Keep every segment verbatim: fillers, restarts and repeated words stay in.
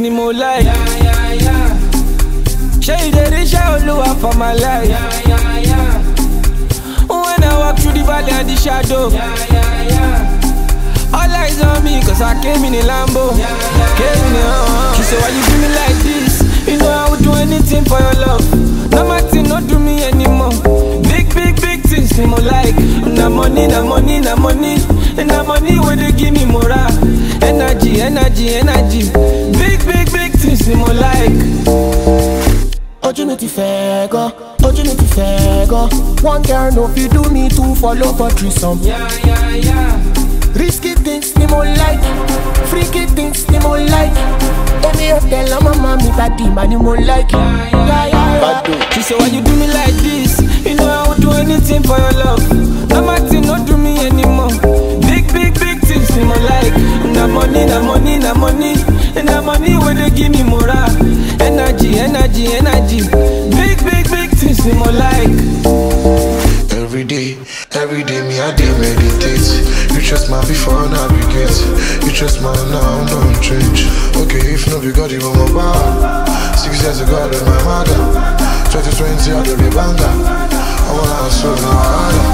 ni mo like. Yeah, yeah, yeah. Shey dey reach Oluwa for my life. Yeah, yeah, yeah. When I walk through the valley and the shadow, Yeah, yeah, yeah. all eyes on me, cause I came in a Lambo. Yeah, yeah, Came in a uh, She said, why you do me like this? You know I would do anything for your love. No matter, not do me anymore. Big, big, big things, me more like. Na money, na money, na money. And na money where they give me morale. Energy, energy, energy. Big, big, big things, me more like. Ojú mi ti fẹ́ gan, ojú mi ti fẹ́ gan. One girl no fit do me two follow for threesome. Yeah, yeah, yeah. Risky things ni mo like, freaky things ni mo like. Èmi ò tẹ̀lé mama mi body ma ni mo like. Yeah, yeah, yeah. She said, why you do me like this? You know I would do anything for your love. No matter, not do me anymore. Big, big, big things me more like. Na money, na money, na money. And na money where they give me morale. Energy, energy, energy. Big, big, big things me more like. Every day, every day me I dey meditate. You trust my before navigate. You trust my now, don't change. Okay, if no be God, you want my bar. Six years ago, I my mother. twenty twenty, I do be banger. I wanna hustle now harder.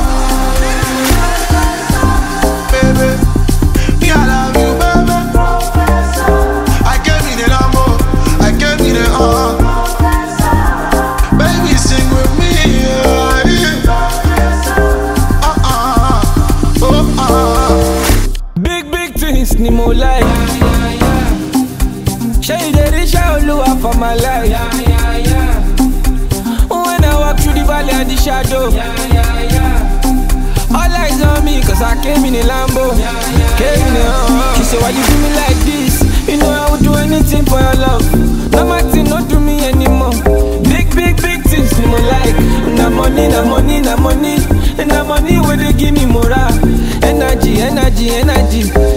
Baby, me I love you, baby. I gave me the Lambo, I gave me the uh. Baby, sing with me, yeah, yeah. Uh uh, oh uh. Big, big things ni mo like. Yeah, yeah, yeah. Shey dey reach Oluwa for my life. Yeah, yeah, yeah. When I walk through the valley and the shadow, Yeah, yeah, yeah. all eyes on me, cause I came in a Lambo. Yeah, yeah, Came in a uh, She said, why you do me like this? You know I would do anything for your love. No matter, not do me anymore. Big, big, big things me more like. Na money, na money, na money. And na money where they give me morale. Energy, energy, energy.